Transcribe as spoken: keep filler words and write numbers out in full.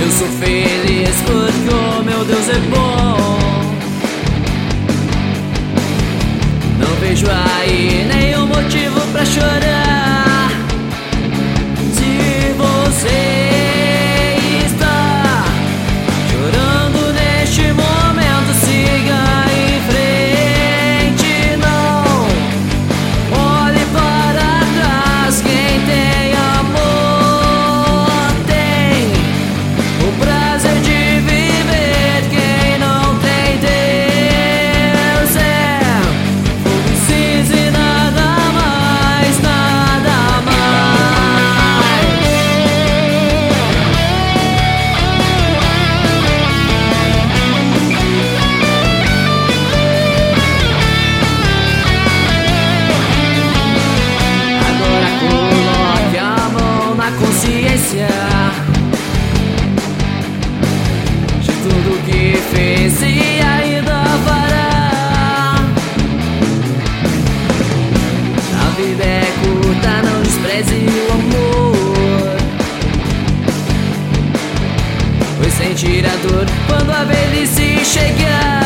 sou feliz porque o meu Deus é bom. Não vejo aí nenhum motivo pra chorar. Se você está chorando neste momento, siga em frente, não olhe para trás. Quem tem amor tem o prazer de viver. Quem não tem Deus é fogo cinza e nada mais, nada mais. Agora coloque a mão na consciência de tudo que fez e ainda fará. A vida é curta, não despreze o amor, pois sentir a dor quando a velhice chegar.